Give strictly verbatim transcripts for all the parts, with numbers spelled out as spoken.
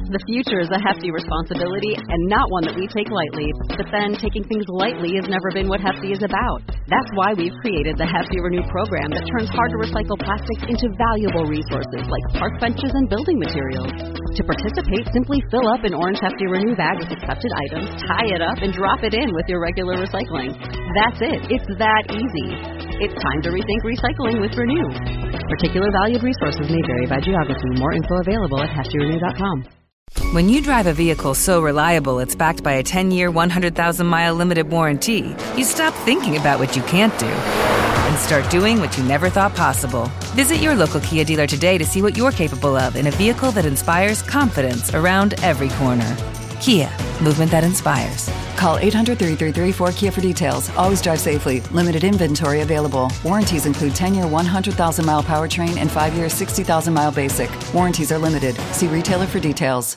The future is a hefty responsibility and not one that we take lightly. But then, taking things lightly has never been what Hefty is about. That's why we've created the Hefty Renew program that turns hard-to-recycle plastics into valuable resources like park benches and building materials. To participate, simply fill up an orange Hefty Renew bag with accepted items, tie it up, and drop it in with your regular recycling. That's it. It's that easy. It's time to rethink recycling with Renew. Particular valued resources may vary by geography. More info available at hefty renew dot com. When you drive a vehicle so reliable it's backed by a ten-year, one hundred thousand mile limited warranty, you stop thinking about what you can't do and start doing what you never thought possible. Visit your local Kia dealer today to see what you're capable of in a vehicle that inspires confidence around every corner. Kia, movement that inspires. Call eight hundred, three three three, four K I A for details. Always drive safely. Limited inventory available. Warranties include ten-year, one hundred thousand mile powertrain and five-year, sixty thousand mile basic. Warranties are limited. See retailer for details.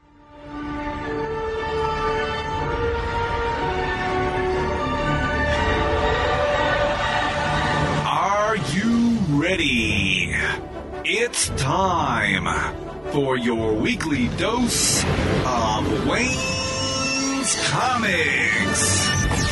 Are you ready? It's time for your weekly dose of Wayne's Comics.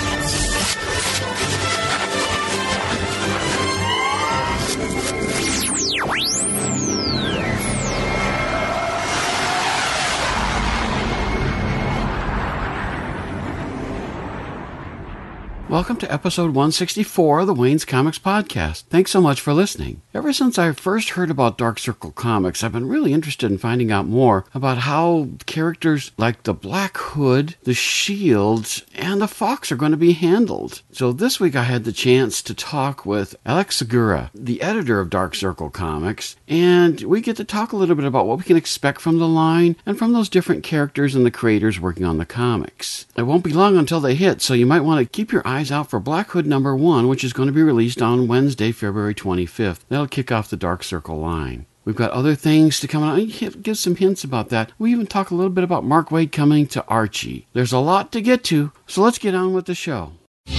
Welcome to episode one sixty-four of the Wayne's Comics Podcast. Thanks so much for listening. Ever since I first heard about Dark Circle Comics, I've been really interested in finding out more about how characters like the Black Hood, the Shield, and the Fox are going to be handled. So this week I had the chance to talk with Alex Segura, the editor of Dark Circle Comics, and we get to talk a little bit about what we can expect from the line and from those different characters and the creators working on the comics. It won't be long until they hit, so you might want to keep your eyes out for Black Hood number one, which is going to be released on Wednesday, February twenty-fifth. That'll kick off the Dark Circle line. We've got other things to come out. I give some hints about that. We even talk a little bit about Mark Waid coming to Archie. There's a lot to get to, so let's get on with the show.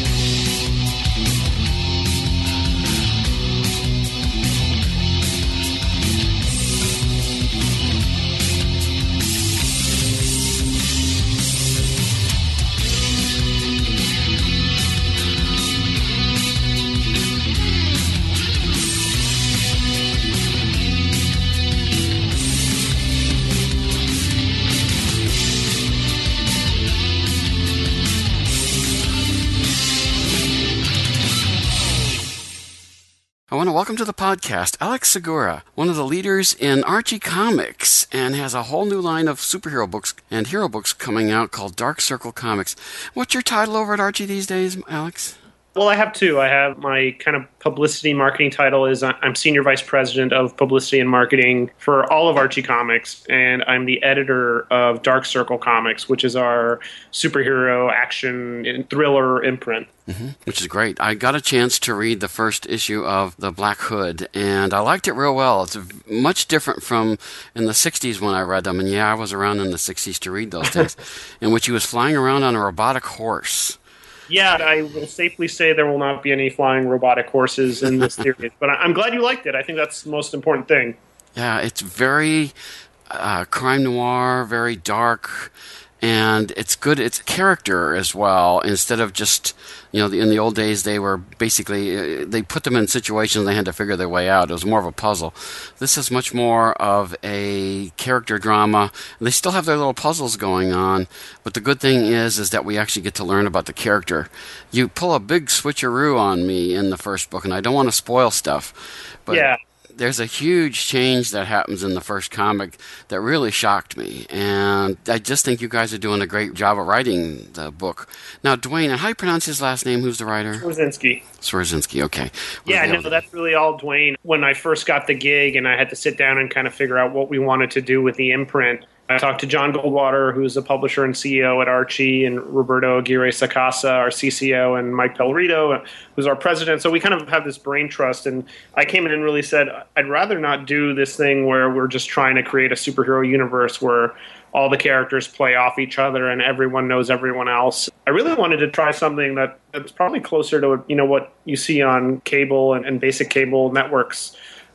I want to welcome to the podcast Alex Segura, one of the leaders in Archie Comics, and has a whole new line of superhero books and hero books coming out called Dark Circle Comics. What's your title over at Archie these days, Alex? Well, I have two. I have my kind of publicity marketing title is I'm Senior Vice President of Publicity and Marketing for all of Archie Comics, and I'm the editor of Dark Circle Comics, which is our superhero action and thriller imprint. Mm-hmm. Which is great. I got a chance to read the first issue of The Black Hood, and I liked it real well. It's much different from in the sixties when I read them, and yeah, I was around in the sixties to read those things, in which he was flying around on a robotic horse. Yeah, I will safely say there will not be any flying robotic horses in this series, but I'm glad you liked it. I think that's the most important thing. Yeah, it's very uh, crime noir, very dark, and it's good. It's character as well. Instead of just, you know, in the old days, they were basically, they put them in situations they had to figure their way out. It was more of a puzzle. This is much more of a character drama. They still have their little puzzles going on, but the good thing is, is that we actually get to learn about the character. You pull a big switcheroo on me in the first book, and I don't want to spoil stuff, but yeah. There's a huge change that happens in the first comic that really shocked me, and I just think you guys are doing a great job of writing the book. Now, Dwayne, how do you pronounce his last name? Who's the writer? Swierczynski. Swierczynski, okay. Yeah, no, that's really all Dwayne. When I first got the gig and I had to sit down and kind of figure out what we wanted to do with the imprint, I talked to John Goldwater, who's the publisher and C E O at Archie, and Roberto Aguirre-Sacasa, our C C O, and Mike Pellerito, who's our president. So we kind of have this brain trust, and I came in and really said, I'd rather not do this thing where we're just trying to create a superhero universe where all the characters play off each other and everyone knows everyone else. I really wanted to try something that, that's probably closer to, you know, what you see on cable and, and basic cable networks.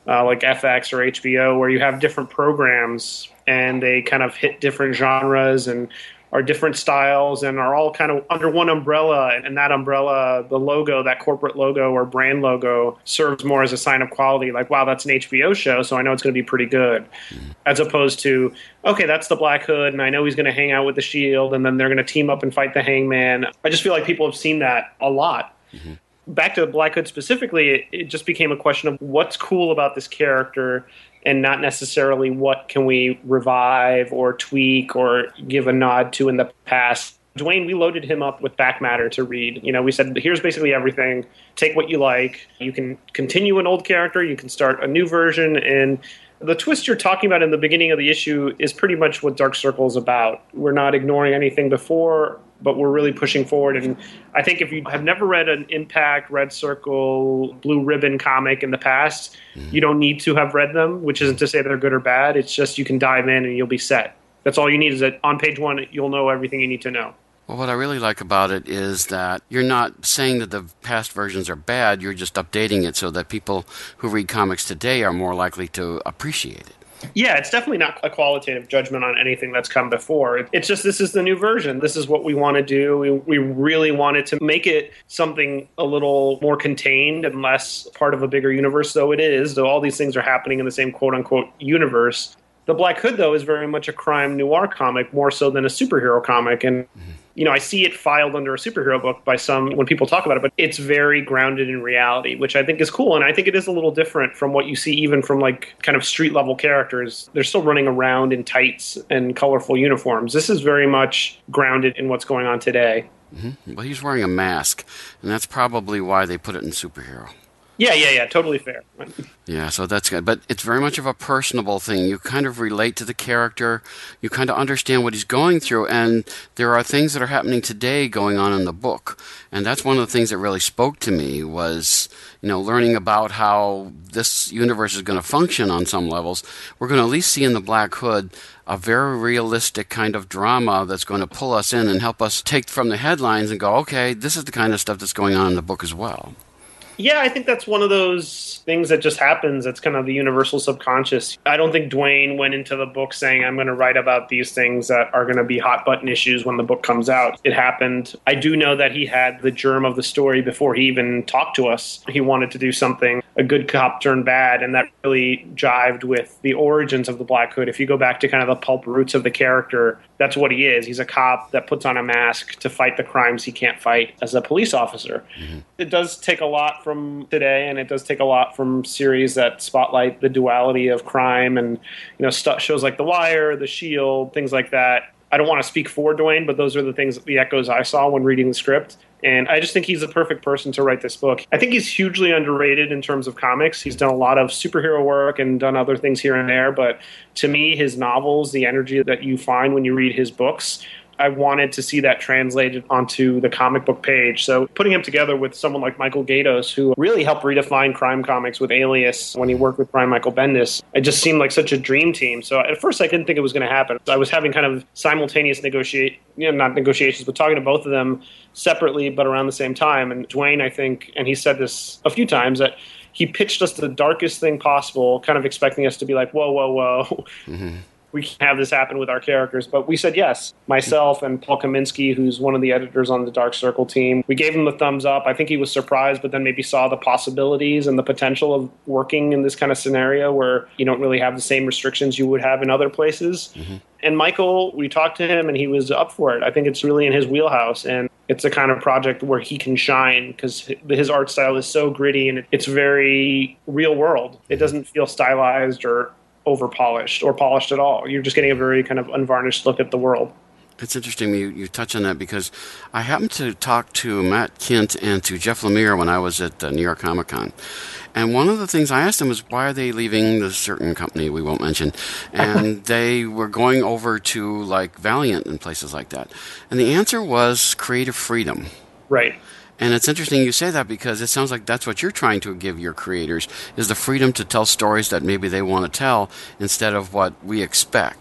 uh, like F X or H B O, where you have different programs and they kind of hit different genres and are different styles and are all kind of under one umbrella. And that umbrella, the logo, that corporate logo or brand logo, serves more as a sign of quality. Like, wow, that's an H B O show, so I know it's going to be pretty good. Mm-hmm. As opposed to, okay, that's the Black Hood, and I know he's going to hang out with the Shield, and then they're going to team up and fight the Hangman. I just feel like people have seen that a lot. Mm-hmm. Back to Black Hood specifically, it, it just became a question of what's cool about this character and not necessarily what can we revive or tweak or give a nod to in the past. Dwayne, we loaded him up with back matter to read. You know, we said, here's basically everything. Take what you like. You can continue an old character. You can start a new version. And the twist you're talking about in the beginning of the issue is pretty much what Dark Circle is about. We're not ignoring anything before, but we're really pushing forward. And I think if you have never read an Impact, Red Circle, Blue Ribbon comic in the past, mm-hmm. you don't need to have read them, which isn't to say they're good or bad. It's just you can dive in and you'll be set. That's all you need is that on page one, you'll know everything you need to know. Well, what I really like about it is that you're not saying that the past versions are bad, you're just updating it so that people who read comics today are more likely to appreciate it. Yeah, it's definitely not a qualitative judgment on anything that's come before. It's just this is the new version. This is what we want to do. We, we really wanted to make it something a little more contained and less part of a bigger universe, though it is, though all these things are happening in the same quote-unquote universe. The Black Hood, though, is very much a crime noir comic, more so than a superhero comic. And, mm-hmm. you know, I see it filed under a superhero book by some when people talk about it, but it's very grounded in reality, which I think is cool. And I think it is a little different from what you see even from, like, kind of street-level characters. They're still running around in tights and colorful uniforms. This is very much grounded in what's going on today. Mm-hmm. Well, he's wearing a mask, and that's probably why they put it in superhero. Yeah, yeah, yeah, totally fair. Yeah, so that's good. But it's very much of a personable thing. You kind of relate to the character. You kind of understand what he's going through. And there are things that are happening today going on in the book. And that's one of the things that really spoke to me was, you know, learning about how this universe is going to function on some levels. We're going to at least see in the Black Hood a very realistic kind of drama that's going to pull us in and help us take from the headlines and go, okay, this is the kind of stuff that's going on in the book as well. Yeah, I think that's one of those things that just happens. It's kind of the universal subconscious. I don't think Dwayne went into the book saying, I'm going to write about these things that are going to be hot button issues when the book comes out. It happened. I do know that he had the germ of the story before he even talked to us. He wanted to do something, a good cop turned bad, and that really jived with the origins of the Black Hood. If you go back to kind of the pulp roots of the character, that's what he is. He's a cop that puts on a mask to fight the crimes he can't fight as a police officer. Mm-hmm. It does take a lot from today, and it does take a lot from series that spotlight the duality of crime and, you know, st- shows like The Wire, The Shield, things like that. I don't want to speak for Dwayne, but those are the things, the echoes I saw when reading the script. And I just think he's the perfect person to write this book. I think he's hugely underrated in terms of comics. He's done a lot of superhero work and done other things here and there. But to me, his novels, the energy that you find when you read his books, I wanted to see that translated onto the comic book page. So putting him together with someone like Michael Gaydos, who really helped redefine crime comics with Alias when he worked with Brian Michael Bendis, it just seemed like such a dream team. So at first I didn't think it was going to happen. I was having kind of simultaneous negotiate, you know, not negotiations, but talking to both of them separately, but around the same time. And Dwayne, I think, and he said this a few times, that he pitched us the darkest thing possible, kind of expecting us to be like, whoa, whoa, whoa. Mm-hmm. We can't have this happen with our characters. But we said yes. Myself and Paul Kaminsky, who's one of the editors on the Dark Circle team, we gave him the thumbs up. I think he was surprised, but then maybe saw the possibilities and the potential of working in this kind of scenario where you don't really have the same restrictions you would have in other places. Mm-hmm. And Michael, we talked to him and he was up for it. I think it's really in his wheelhouse. And it's a kind of project where he can shine because his art style is so gritty and it's very real world. It doesn't feel stylized or over-polished or polished at all. You're just getting a very kind of unvarnished look at the world. It's interesting you, you touch on that because I happened to talk to Matt Kint and to Jeff Lemire when I was at uh, New York Comic Con. And one of the things I asked them was, why are they leaving this certain company we won't mention? And they were going over to like Valiant and places like that. And the answer was creative freedom. Right. And it's interesting you say that because it sounds like that's what you're trying to give your creators, is the freedom to tell stories that maybe they want to tell instead of what we expect.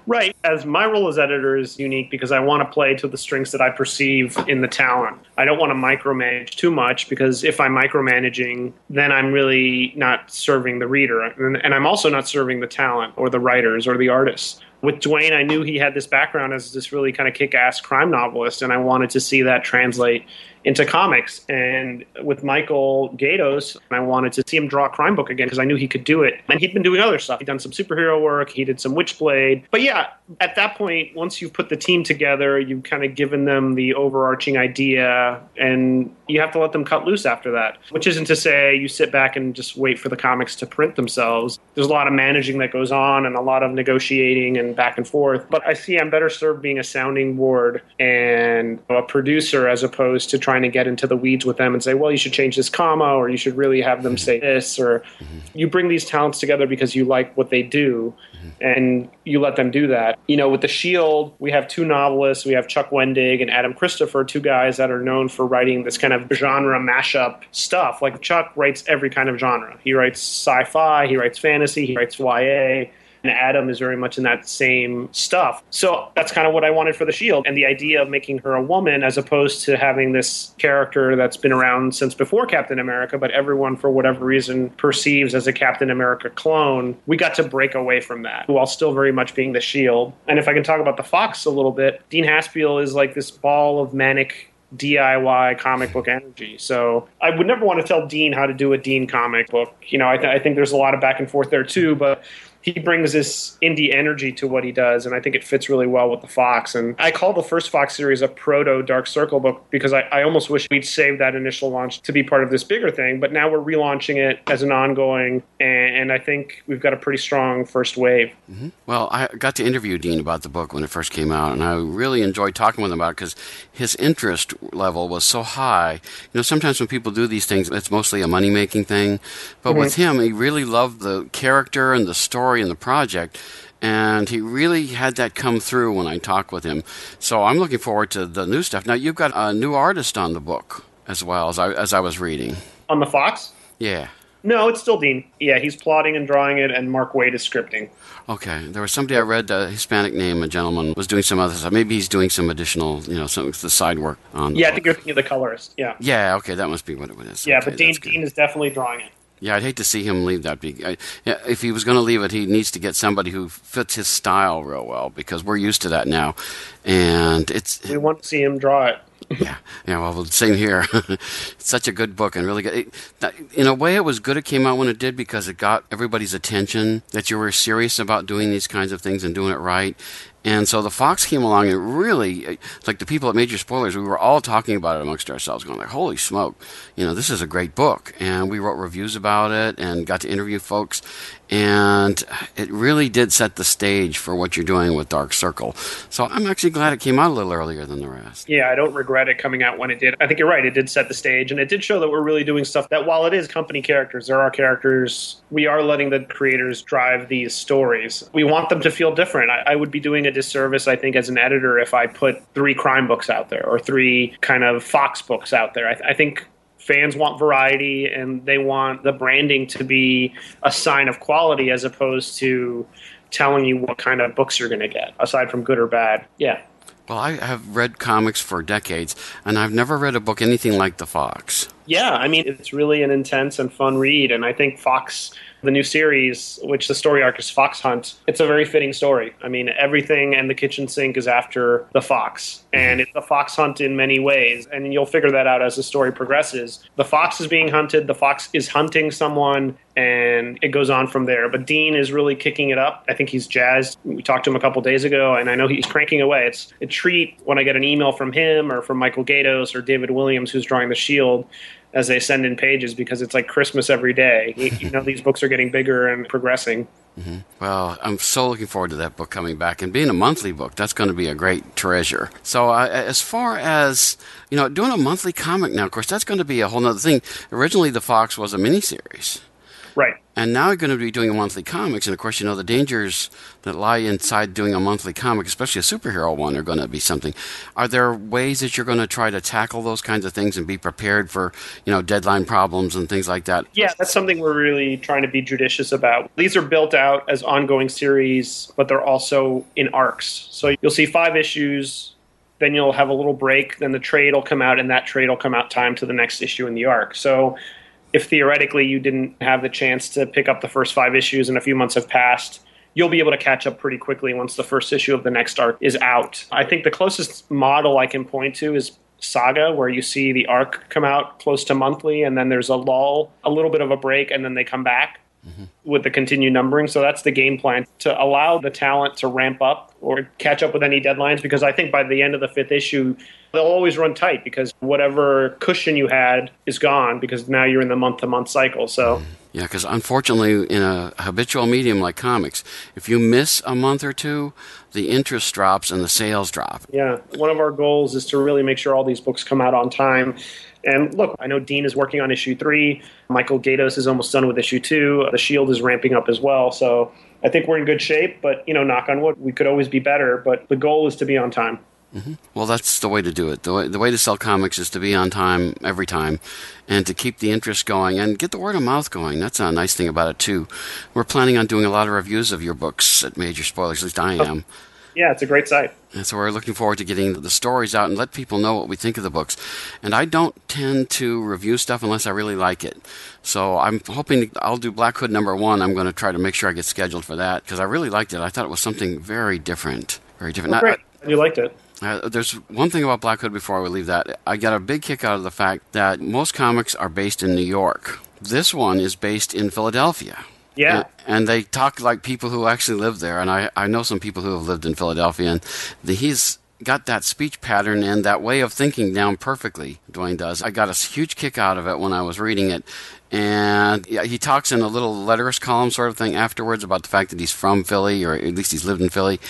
Right. As my role as editor is unique because I want to play to the strengths that I perceive in the talent. I don't want to micromanage too much because if I'm micromanaging, then I'm really not serving the reader. And, and I'm also not serving the talent or the writers or the artists. With Duane, I knew he had this background as this really kind of kick-ass crime novelist, and I wanted to see that translate into comics. And with Michael Gaydos, I wanted to see him draw a crime book again because I knew he could do it. And he'd been doing other stuff. He'd done some superhero work. He did some Witchblade. But yeah, at that point, once you've put the team together, you've kind of given them the overarching idea, and you have to let them cut loose after that, which isn't to say you sit back and just wait for the comics to print themselves. There's a lot of managing that goes on and a lot of negotiating and back and forth. But I see I'm better served being a sounding board and a producer as opposed to trying to get into the weeds with them and say, well, you should change this comma, or you should really have them say this, or mm-hmm. you bring these talents together because you like what they do, mm-hmm. and you let them do that. You know, with The Shield, we have two novelists. We have Chuck Wendig and Adam Christopher, two guys that are known for writing this kind of genre mashup stuff. Like Chuck writes every kind of genre. He writes sci-fi, he writes fantasy, he writes Y A, and Adam is very much in that same stuff. So that's kind of what I wanted for The Shield. And the idea of making her a woman as opposed to having this character that's been around since before Captain America, but everyone, for whatever reason, perceives as a Captain America clone, we got to break away from that while still very much being The Shield. And if I can talk about the Fox a little bit, Dean Haspiel is like this ball of manic D I Y comic book energy. So I would never want to tell Dean how to do a Dean comic book. You know, I, th- I think there's a lot of back and forth there too, but he brings this indie energy to what he does, and I think it fits really well with the Fox. And I call the first Fox series a proto Dark Circle book because I, I almost wish we'd saved that initial launch to be part of this bigger thing, but now we're relaunching it as an ongoing, and, and I think we've got a pretty strong first wave. Mm-hmm. Well, I got to interview Dean about the book when it first came out, and I really enjoyed talking with him about it because his interest level was so high. You know, sometimes when people do these things, it's mostly a money-making thing, but mm-hmm. with him, he really loved the character and the story in the project, and he really had that come through when I talked with him. So I'm looking forward to the new stuff. Now, you've got a new artist on the book as well, as I, as I was reading. On the Fox? Yeah. No, it's still Dean. Yeah, he's plotting and drawing it, and Mark Waid is scripting. Okay. There was somebody I read, a Hispanic name, a gentleman, was doing some other stuff. Maybe he's doing some additional, you know, some the side work on the Yeah, book. I think you're thinking of the colorist. Yeah. Yeah, okay, that must be what it is. Yeah, okay, but Dean, Dean is definitely drawing it. Yeah, I'd hate to see him leave that. I, yeah, if he was going to leave it, he needs to get somebody who fits his style real well, because we're used to that now. And it's we want to see him draw it. yeah, yeah. Well, same here. It's such a good book and really good. It, that, in a way, it was good it came out when it did because it got everybody's attention that you were serious about doing these kinds of things and doing it right. And so the Fox came along and really, like the people at Major Spoilers, we were all talking about it amongst ourselves, going like, holy smoke, you know, this is a great book. And we wrote reviews about it and got to interview folks. And it really did set the stage for what you're doing with Dark Circle. So I'm actually glad it came out a little earlier than the rest. Yeah, I don't regret it coming out when it did. I think you're right. It did set the stage, and it did show that we're really doing stuff that, while it is company characters, there are characters, we are letting the creators drive these stories. We want them to feel different. I, I would be doing a disservice, I think, as an editor if I put three crime books out there or three kind of Fox books out there. I, th- I think fans want variety, and they want the branding to be a sign of quality as opposed to telling you what kind of books you're going to get, aside from good or bad. Yeah. Well, I have read comics for decades, and I've never read a book anything like The Fox. Yeah, I mean, it's really an intense and fun read, and I think Fox, the new series, which the story arc is Fox Hunt, it's a very fitting story. I mean, everything and the kitchen sink is after the fox, and it's a fox hunt in many ways, and you'll figure that out as the story progresses. The fox is being hunted, the fox is hunting someone, and it goes on from there. But Dean is really kicking it up. I think he's jazzed. We talked to him a couple days ago, and I know he's cranking away. It's a treat when I get an email from him or from Michael Gaydos or David Williams, who's drawing The Shield, as they send in pages, because it's like Christmas every day. You, you know, these books are getting bigger and progressing. Mm-hmm. Well, I'm so looking forward to that book coming back. And being a monthly book, that's going to be a great treasure. So uh, as far as, you know, doing a monthly comic now, of course, that's going to be a whole other thing. Originally, The Fox was a miniseries. Right. And now you're going to be doing a monthly comics, and of course, you know, the dangers that lie inside doing a monthly comic, especially a superhero one, are going to be something. Are there ways that you're going to try to tackle those kinds of things and be prepared for, you know, deadline problems and things like that? Yeah, that's something we're really trying to be judicious about. These are built out as ongoing series, but they're also in arcs. So you'll see five issues, then you'll have a little break, then the trade will come out, and that trade will come out time to the next issue in the arc. So if theoretically you didn't have the chance to pick up the first five issues and a few months have passed, you'll be able to catch up pretty quickly once the first issue of the next arc is out. I think the closest model I can point to is Saga, where you see the arc come out close to monthly, and then there's a lull, a little bit of a break, and then they come back mm-hmm. with the continued numbering. So that's the game plan, to allow the talent to ramp up or catch up with any deadlines, because I think by the end of the fifth issue, they'll always run tight because whatever cushion you had is gone because now you're in the month-to-month cycle. So, yeah, because unfortunately, in a habitual medium like comics, if you miss a month or two, the interest drops and the sales drop. Yeah, one of our goals is to really make sure all these books come out on time. And look, I know Dean is working on issue three. Michael Gaydos is almost done with issue two. The Shield is ramping up as well. So I think we're in good shape, but, you know, knock on wood, we could always be better. But the goal is to be on time. Mm-hmm. Well, that's the way to do it. The way, the way to sell comics is to be on time every time and to keep the interest going and get the word of mouth going. That's a nice thing about it, too. We're planning on doing a lot of reviews of your books at Major Spoilers, at least I am. Yeah, it's a great site. And so we're looking forward to getting the stories out and let people know what we think of the books. And I don't tend to review stuff unless I really like it. So I'm hoping I'll do Black Hood number one. I'm going to try to make sure I get scheduled for that because I really liked it. I thought it was something very different. Very different. Oh, great. You liked it. Uh, there's one thing about Black Hood before we leave that. I got a big kick out of the fact that most comics are based in New York. This one is based in Philadelphia. Yeah. And, and they talk like people who actually live there. And I, I know some people who have lived in Philadelphia. And the, he's got that speech pattern and that way of thinking down perfectly, Dwayne does. I got a huge kick out of it when I was reading it. And yeah, he talks in a little letters column sort of thing afterwards about the fact that he's from Philly, or at least he's lived in Philly.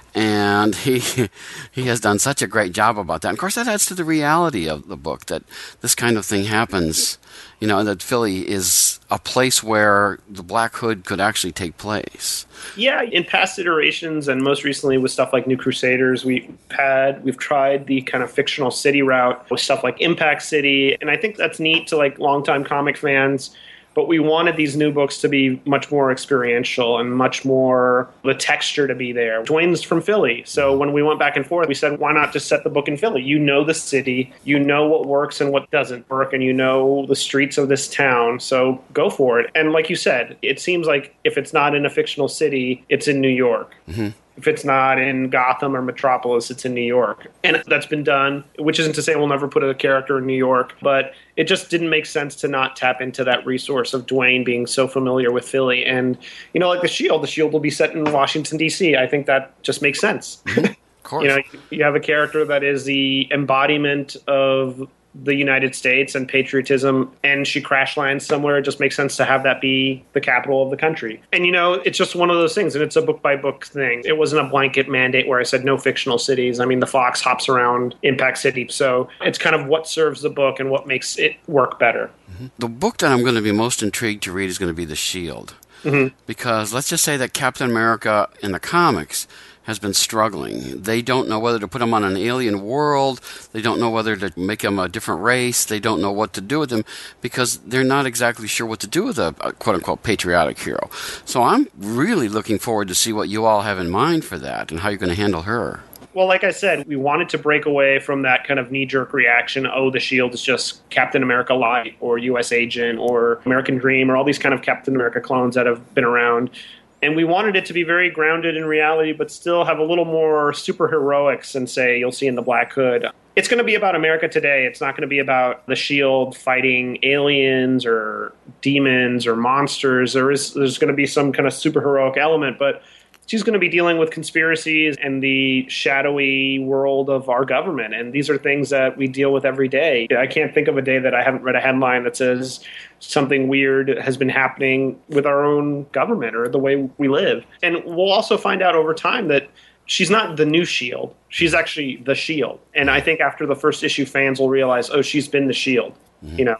And he he has done such a great job about that. And of course, that adds to the reality of the book, that this kind of thing happens, you know, that Philly is a place where the Black Hood could actually take place. Yeah, in past iterations, and most recently with stuff like New Crusaders, we've had, we've tried the kind of fictional city route with stuff like Impact City. And I think that's neat to like longtime comic fans. But we wanted these new books to be much more experiential and much more the texture to be there. Dwayne's from Philly. So when we went back and forth, we said, why not just set the book in Philly? You know the city, you know what works and what doesn't work, and you know the streets of this town. So go for it. And like you said, it seems like if it's not in a fictional city, it's in New York. Mm-hmm. If it's not in Gotham or Metropolis, it's in New York. And that's been done, which isn't to say we'll never put a character in New York, but it just didn't make sense to not tap into that resource of Dwayne being so familiar with Philly. And, you know, like the Shield, the Shield will be set in Washington, D C. I think that just makes sense. Mm-hmm. Of course. You know, you have a character that is the embodiment of the United States and patriotism, and she crash lands somewhere. It just makes sense to have that be the capital of the country. And, you know, it's just one of those things, and it's a book-by-book thing. It wasn't a blanket mandate where I said no fictional cities. I mean, the Fox hops around Impact City, so it's kind of what serves the book and what makes it work better. Mm-hmm. The book that I'm going to be most intrigued to read is going to be The Shield. Mm-hmm. Because let's just say that Captain America in the comics has been struggling. They don't know whether to put him on an alien world. They don't know whether to make him a different race. They don't know what to do with him because they're not exactly sure what to do with a, a quote-unquote patriotic hero. So I'm really looking forward to see what you all have in mind for that and how you're going to handle her. Well, like I said, we wanted to break away from that kind of knee-jerk reaction, oh, the Shield is just Captain America Light or U S Agent or American Dream or all these kind of Captain America clones that have been around. And we wanted it to be very grounded in reality, but still have a little more superheroics than, say, you'll see in the Black Hood. It's going to be about America today. It's not going to be about the Shield fighting aliens or demons or monsters. There is, there's going to be some kind of superheroic element, but she's going to be dealing with conspiracies and the shadowy world of our government. And these are things that we deal with every day. I can't think of a day that I haven't read a headline that says something weird has been happening with our own government or the way we live. And we'll also find out over time that she's not the new Shield. She's actually the Shield. And I think after the first issue, fans will realize, oh, she's been the Shield. Mm-hmm. You know,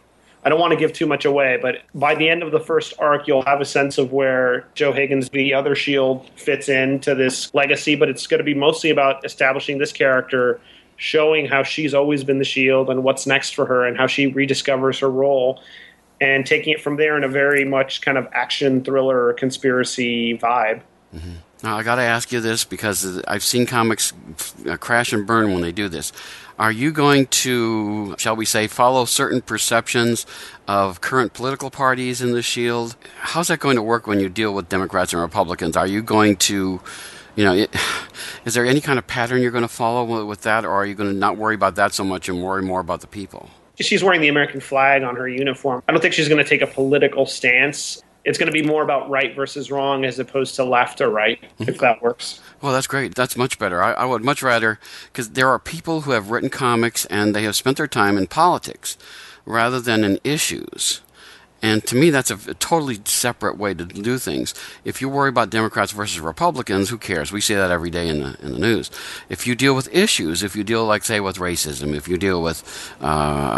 I don't want to give too much away, but by the end of the first arc, you'll have a sense of where Jo Higgins, the other Shield, fits into this legacy, but it's going to be mostly about establishing this character, showing how she's always been the Shield and what's next for her and how she rediscovers her role, and taking it from there in a very much kind of action thriller conspiracy vibe. Mm-hmm. Now, I got to ask you this because I've seen comics crash and burn when they do this. Are you going to, shall we say, follow certain perceptions of current political parties in the Shield? How's that going to work when you deal with Democrats and Republicans? Are you going to, you know, it, is there any kind of pattern you're going to follow with that, or are you going to not worry about that so much and worry more about the people? She's wearing the American flag on her uniform. I don't think she's going to take a political stance. It's going to be more about right versus wrong as opposed to left or right, if that works. Well, that's great. That's much better. I, I would much rather, because there are people who have written comics and they have spent their time in politics rather than in issues. And to me, that's a, a totally separate way to do things. If you worry about Democrats versus Republicans, who cares? We see that every day in the in the news. If you deal with issues, if you deal, like, say, with racism, if you deal with uh,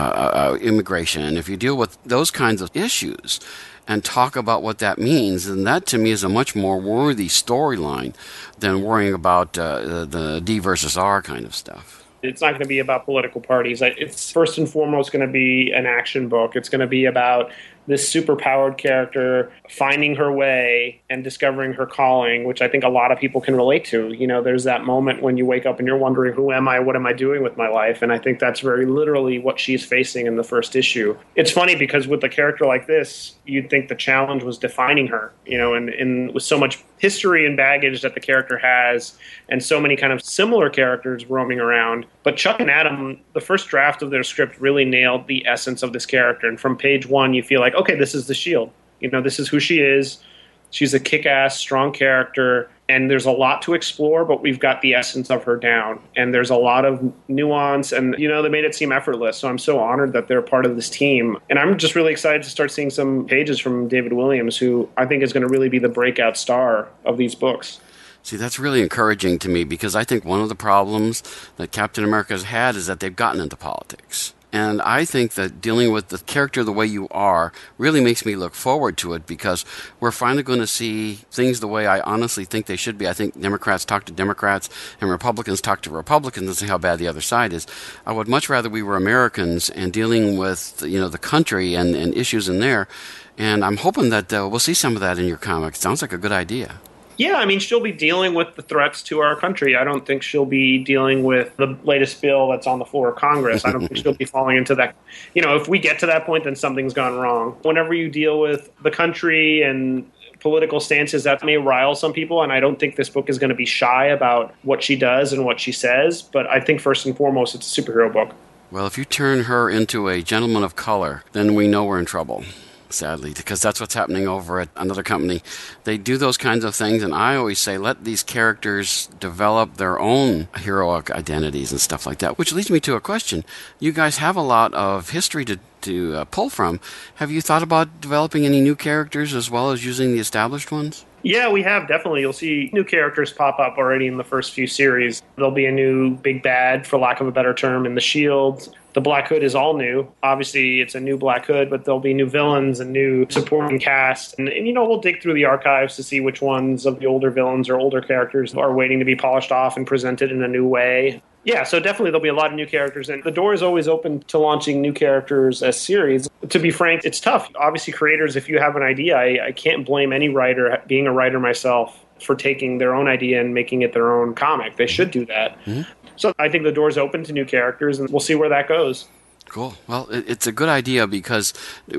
uh, immigration, if you deal with those kinds of issues, and talk about what that means, and that to me is a much more worthy storyline than worrying about uh, the D versus R kind of stuff. It's not going to be about political parties. It's first and foremost going to be an action book. It's going to be about this superpowered character finding her way and discovering her calling, which I think a lot of people can relate to. You know, there's that moment when you wake up and you're wondering, who am I? What am I doing with my life? And I think that's very literally what she's facing in the first issue. It's funny because with a character like this, you'd think the challenge was defining her, you know, and, and with so much history and baggage that the character has and so many kind of similar characters roaming around. But Chuck and Adam, the first draft of their script really nailed the essence of this character. And from page one, you feel like, okay, this is the Shield. You know, this is who she is. She's a kick-ass, strong character, and there's a lot to explore, but we've got the essence of her down. And there's a lot of nuance, and, you know, they made it seem effortless. So I'm so honored that they're part of this team. And I'm just really excited to start seeing some pages from David Williams, who I think is going to really be the breakout star of these books. See, that's really encouraging to me, because I think one of the problems that Captain America has had is that they've gotten into politics. And I think that dealing with the character the way you are really makes me look forward to it, because we're finally going to see things the way I honestly think they should be. I think Democrats talk to Democrats and Republicans talk to Republicans and see how bad the other side is. I would much rather we were Americans and dealing with, you know, the country and, and issues in there. And I'm hoping that uh, we'll see some of that in your comic. It sounds like a good idea. Yeah, I mean, she'll be dealing with the threats to our country. I don't think she'll be dealing with the latest bill that's on the floor of Congress. I don't think she'll be falling into that. You know, if we get to that point, then something's gone wrong. Whenever you deal with the country and political stances, that may rile some people, and I don't think this book is going to be shy about what she does and what she says. But I think first and foremost, it's a superhero book. Well, if you turn her into a gentleman of color, then we know we're in trouble. Sadly, because that's what's happening over at another company. They do those kinds of things, and I always say let these characters develop their own heroic identities and stuff like that, which leads me to a question. You guys have a lot of history to, to uh, pull from. Have you thought about developing any new characters as well as using the established ones? Yeah, we have, definitely. You'll see new characters pop up already in the first few series. There'll be a new big bad, for lack of a better term, in the Shield. The Black Hood is all new. Obviously, it's a new Black Hood, but there'll be new villains and new supporting cast. And, and, you know, we'll dig through the archives to see which ones of the older villains or older characters are waiting to be polished off and presented in a new way. Yeah, so definitely there'll be a lot of new characters. And the door is always open to launching new characters as series. To be frank, it's tough. Obviously, creators, if you have an idea, I, I can't blame any writer, being a writer myself, for taking their own idea and making it their own comic. They should do that. Mm-hmm. So I think the door's open to new characters, and we'll see where that goes. Cool. Well, it's a good idea, because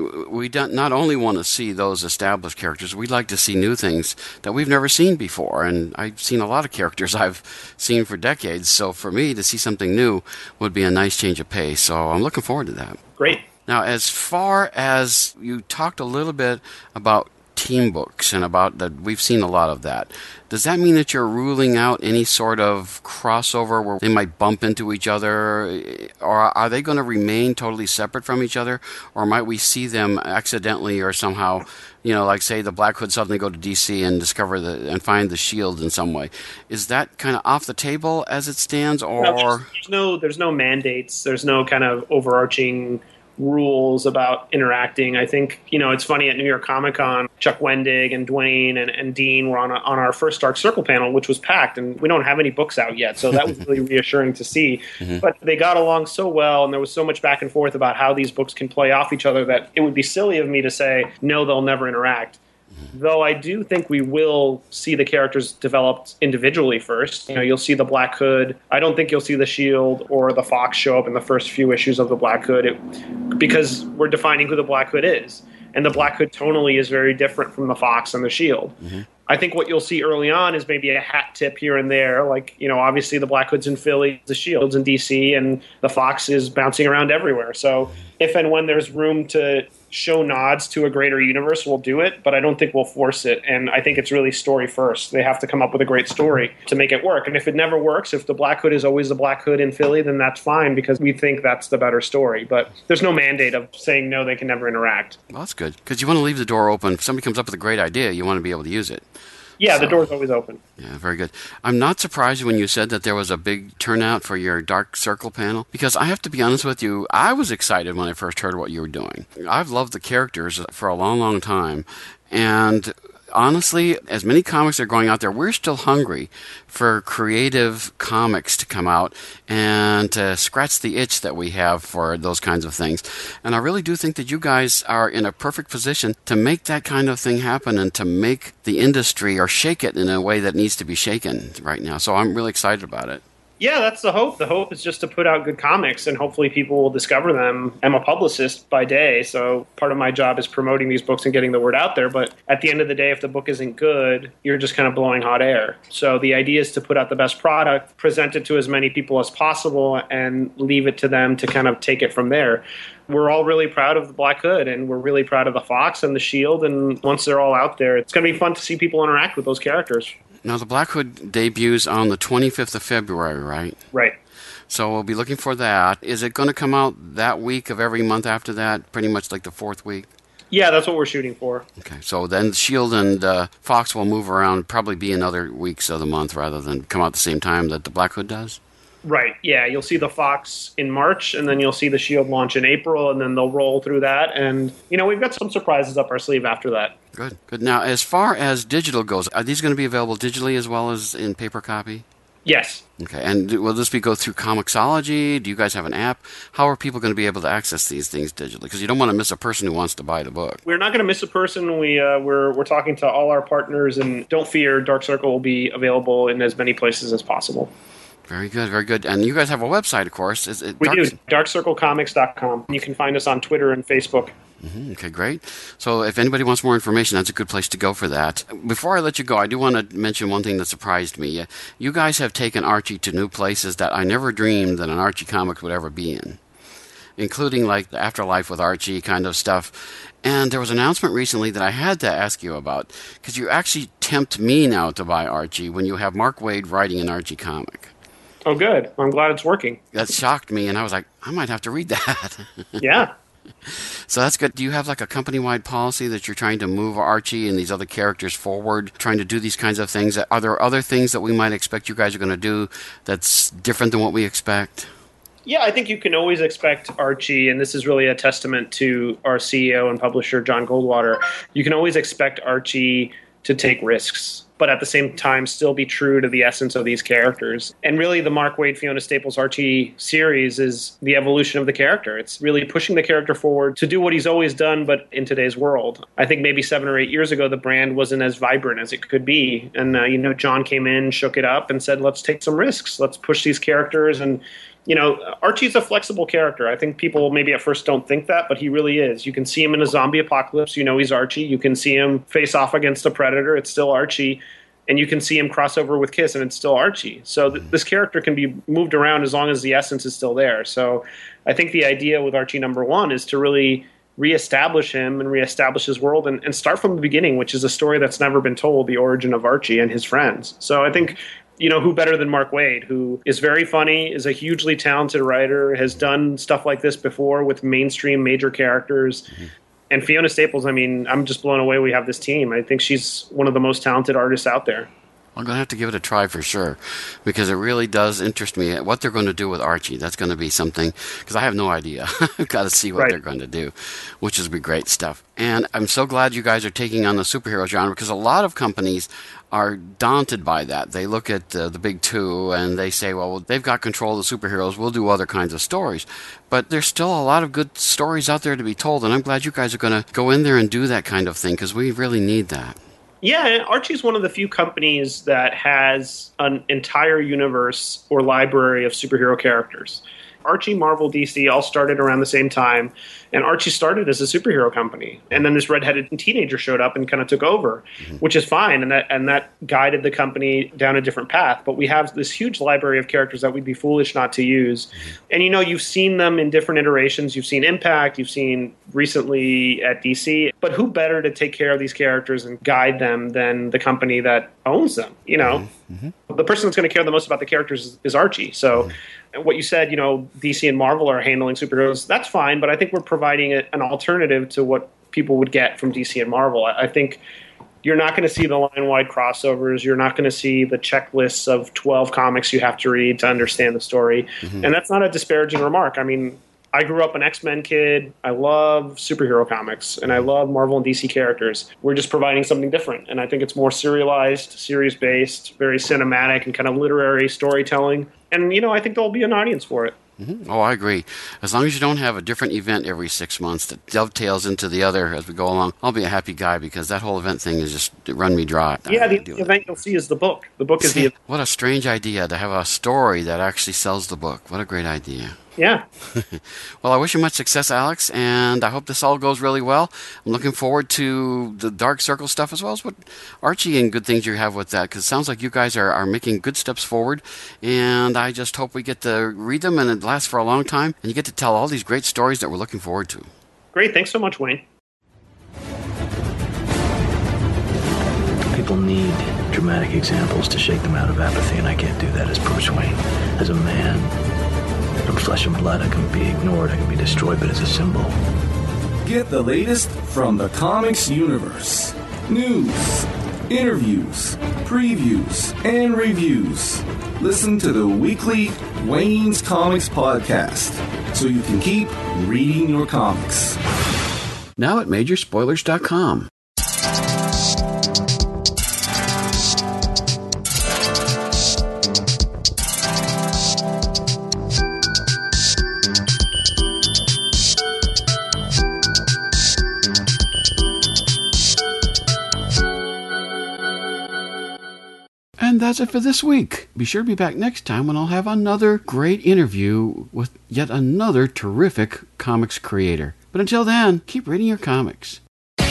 we don't not only want to see those established characters, we'd like to see new things that we've never seen before. And I've seen a lot of characters I've seen for decades. So for me to see something new would be a nice change of pace. So I'm looking forward to that. Great. Now, as far as you talked a little bit about team books and about that, we've seen a lot of that. Does that mean that you're ruling out any sort of crossover where they might bump into each other, or are they going to remain totally separate from each other, or might we see them accidentally or somehow, you know, like say the Black Hood suddenly go to D C and discover the and find the Shield in some way? Is that kind of off the table as it stands, or no, there's, there's no there's no mandates, there's no kind of overarching rules about interacting. I think, you know, it's funny at New York Comic Con, Chuck Wendig and Dwayne and, and Dean were on, a, on our first Dark Circle panel, which was packed, and we don't have any books out yet. So that was really reassuring to see. Mm-hmm. But they got along so well, and there was so much back and forth about how these books can play off each other that it would be silly of me to say, no, they'll never interact. Though I do think we will see the characters developed individually first. You know, you'll see the Black Hood. I don't think you'll see the Shield or the Fox show up in the first few issues of the Black Hood it, because we're defining who the Black Hood is. And the Black Hood tonally is very different from the Fox and the Shield. Mm-hmm. I think what you'll see early on is maybe a hat tip here and there. Like, you know, obviously the Black Hood's in Philly, the Shield's in D C, and the Fox is bouncing around everywhere. So if and when there's room to show nods to a greater universe, we'll do it, but I don't think we'll force it. And I think it's really story first. They have to come up with a great story to make it work. And if it never works, if the Black Hood is always the Black Hood in Philly, then that's fine because we think that's the better story. But there's no mandate of saying no, they can never interact. Well, that's good, because you want to leave the door open. If somebody comes up with a great idea, you want to be able to use it. Yeah, so, the door's always open. Yeah, very good. I'm not surprised when you said that there was a big turnout for your Dark Circle panel, because I have to be honest with you, I was excited when I first heard what you were doing. I've loved the characters for a long, long time, and honestly, as many comics are going out there, we're still hungry for creative comics to come out and to scratch the itch that we have for those kinds of things. And I really do think that you guys are in a perfect position to make that kind of thing happen and to make the industry or shake it in a way that needs to be shaken right now. So I'm really excited about it. Yeah, that's the hope. The hope is just to put out good comics, and hopefully people will discover them. I'm a publicist by day, so part of my job is promoting these books and getting the word out there. But at the end of the day, if the book isn't good, you're just kind of blowing hot air. So the idea is to put out the best product, present it to as many people as possible, and leave it to them to kind of take it from there. We're all really proud of the Black Hood, and we're really proud of the Fox and the Shield. And once they're all out there, it's going to be fun to see people interact with those characters. Now, the Black Hood debuts on the twenty-fifth of February, right? Right. So we'll be looking for that. Is it going to come out that week of every month after that, pretty much like the fourth week? Yeah, that's what we're shooting for. Okay, so then Shield and uh, Fox will move around, probably be in other weeks of the month rather than come out at the same time that the Black Hood does? Right, yeah. You'll see the Fox in March, and then you'll see the Shield launch in April, and then they'll roll through that. And, you know, we've got some surprises up our sleeve after that. Good, good. Now, as far as digital goes, are these going to be available digitally as well as in paper copy? Yes. Okay, and will this be go through Comixology? Do you guys have an app? How are people going to be able to access these things digitally? Because you don't want to miss a person who wants to buy the book. We're not going to miss a person. We, uh, we're, we're talking to all our partners, and don't fear, Dark Circle will be available in as many places as possible. Very good, very good. And you guys have a website, of course. Is it we Dark... do, dark circle comics dot com. You can find us on Twitter and Facebook. Mm-hmm. Okay, great. So if anybody wants more information, that's a good place to go for that. Before I let you go, I do want to mention one thing that surprised me. You guys have taken Archie to new places that I never dreamed that an Archie comic would ever be in, including like the Afterlife with Archie kind of stuff. And there was an announcement recently that I had to ask you about, because you actually tempt me now to buy Archie when you have Mark Waid writing an Archie comic. Oh, good. I'm glad it's working. That shocked me, and I was like, I might have to read that. Yeah. So that's good. Do you have like a company-wide policy that you're trying to move Archie and these other characters forward, trying to do these kinds of things? Are there other things that we might expect you guys are going to do that's different than what we expect? Yeah, I think you can always expect Archie, and this is really a testament to our C E O and publisher, John Goldwater. You can always expect Archie to take risks, but at the same time still be true to the essence of these characters. And really the Mark Waid, Fiona Staples Archie series is the evolution of the character. It's really pushing the character forward to do what he's always done, but in today's world. I think maybe seven or eight years ago, the brand wasn't as vibrant as it could be. And, uh, you know, John came in, shook it up, and said, let's take some risks. Let's push these characters. And, you know, Archie's a flexible character. I think people maybe at first don't think that, but he really is. You can see him in a zombie apocalypse. You know he's Archie. You can see him face off against a predator. It's still Archie. And you can see him cross over with Kiss, and it's still Archie. So th- this character can be moved around as long as the essence is still there. So I think the idea with Archie number one is to really reestablish him and reestablish his world and, and start from the beginning, which is a story that's never been told, the origin of Archie and his friends. So I think, you know, who better than Mark Waid, who is very funny, is a hugely talented writer, has done stuff like this before with mainstream major characters. Mm-hmm. And Fiona Staples, I mean, I'm just blown away we have this team. I think she's one of the most talented artists out there. I'm going to have to give it a try for sure, because it really does interest me what they're going to do with Archie. That's going to be something, because I have no idea. I've got to see what right. they're going to do, which is be great stuff. And I'm so glad you guys are taking on the superhero genre, because a lot of companies are daunted by that. They look at uh, the big two and they say, well, they've got control of the superheroes. We'll do other kinds of stories. But there's still a lot of good stories out there to be told, and I'm glad you guys are going to go in there and do that kind of thing, because we really need that. Yeah, Archie's one of the few companies that has an entire universe or library of superhero characters. Archie, Marvel, D C all started around the same time, and Archie started as a superhero company. And then this redheaded teenager showed up and kind of took over, mm-hmm. which is fine, and that and that guided the company down a different path. But we have this huge library of characters that we'd be foolish not to use. Mm-hmm. And, you know, you've seen them in different iterations. You've seen Impact, you've seen recently at D C. But who better to take care of these characters and guide them than the company that owns them, you know? Mm-hmm. The person that's going to care the most about the characters is, is Archie. So mm-hmm. what you said, you know, D C and Marvel are handling superheroes, that's fine, but I think we're providing a, an alternative to what people would get from D C and Marvel. I, I think you're not going to see the line-wide crossovers. You're not going to see the checklists of twelve comics you have to read to understand the story. Mm-hmm. And that's not a disparaging remark. I mean, I grew up an X-Men kid. I love superhero comics, and I love Marvel and D C characters. We're just providing something different, and I think it's more serialized, series-based, very cinematic, and kind of literary storytelling. And, you know, I think there'll be an audience for it. Mm-hmm. Oh, I agree. As long as you don't have a different event every six months that dovetails into the other as we go along, I'll be a happy guy, because that whole event thing is just it run me dry. Yeah, the event you'll see is the book. The book is see, the What a strange idea to have a story that actually sells the book. What a great idea. Yeah. Well, I wish you much success, Alex, and I hope this all goes really well. I'm looking forward to the Dark Circle stuff, as well as what Archie and good things you have with that, because it sounds like you guys are, are making good steps forward, and I just hope we get to read them and it lasts for a long time, and you get to tell all these great stories that we're looking forward to. Great. Thanks so much, Wayne. People need dramatic examples to shake them out of apathy, and I can't do that as Bruce Wayne. As a man, I'm flesh and blood. I can be ignored, I can be destroyed, but as a symbol. Get the latest from the comics universe. News, interviews, previews, and reviews. Listen to the weekly Wayne's Comics podcast so you can keep reading your comics. Now at major spoilers dot com. And that's it for this week. Be sure to be back next time when I'll have another great interview with yet another terrific comics creator. But until then, keep reading your comics.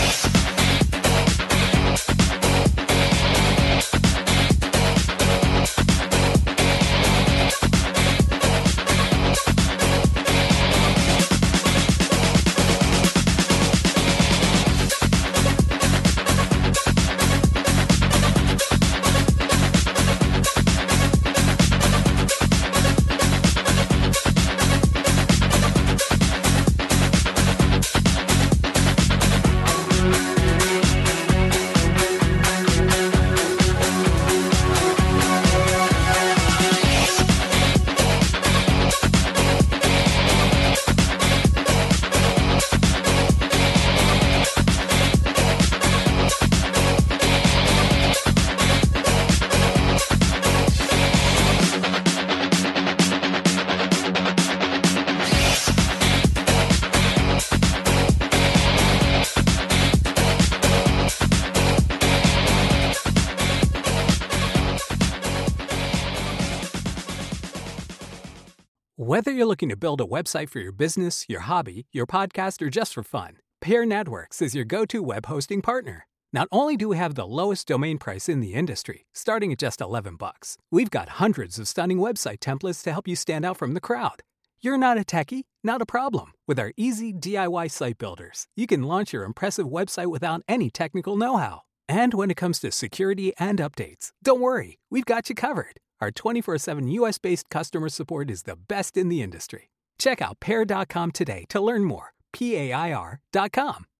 Whether you're looking to build a website for your business, your hobby, your podcast, or just for fun, Pair Networks is your go-to web hosting partner. Not only do we have the lowest domain price in the industry, starting at just eleven bucks, we've got hundreds of stunning website templates to help you stand out from the crowd. You're not a techie? Not a problem. With our easy D I Y site builders, you can launch your impressive website without any technical know-how. And when it comes to security and updates, don't worry, we've got you covered. Our twenty-four seven U S-based customer support is the best in the industry. Check out pair dot com today to learn more. P A I R dot com.